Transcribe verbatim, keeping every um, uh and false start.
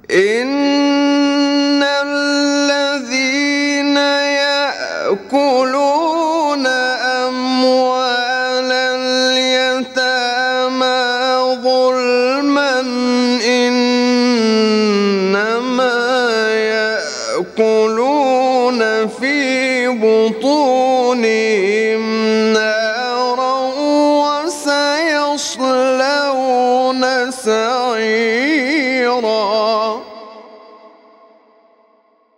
إن الذين يأكلون أموال اليتامى ظلما إنما يأكلون في بطونهم